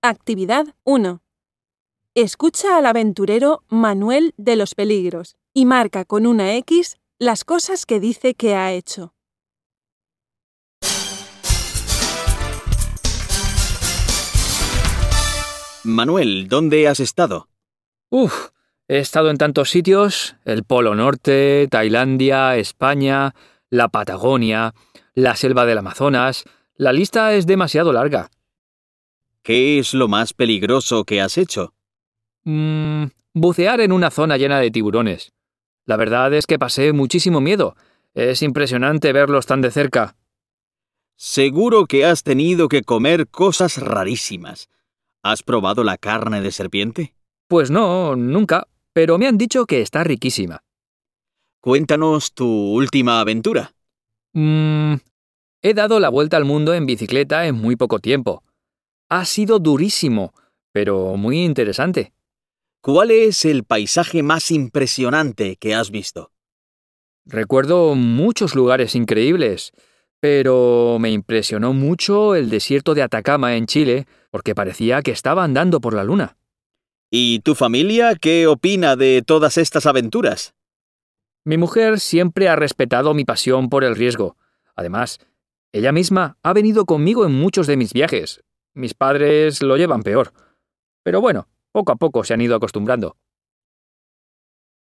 Actividad 1. Escucha al aventurero Manuel de los Peligros y marca con una X las cosas que dice que ha hecho. Manuel, ¿dónde has estado? He estado en tantos sitios: el Polo Norte, Tailandia, España, la Patagonia, la selva del Amazonas. La lista es demasiado larga. ¿Qué es lo más peligroso que has hecho? Bucear en una zona llena de tiburones. La verdad es que pasé muchísimo miedo. Es impresionante verlos tan de cerca. Seguro que has tenido que comer cosas rarísimas. ¿Has probado la carne de serpiente? Pues no, nunca, pero me han dicho que está riquísima. Cuéntanos tu última aventura. He dado la vuelta al mundo en bicicleta en muy poco tiempo. Ha sido durísimo, pero muy interesante. ¿Cuál es el paisaje más impresionante que has visto? Recuerdo muchos lugares increíbles, pero me impresionó mucho el desierto de Atacama en Chile, porque parecía que estaba andando por la luna. ¿Y tu familia qué opina de todas estas aventuras? Mi mujer siempre ha respetado mi pasión por el riesgo. Además, ella misma ha venido conmigo en muchos de mis viajes. Mis padres lo llevan peor. Pero bueno, poco a poco se han ido acostumbrando.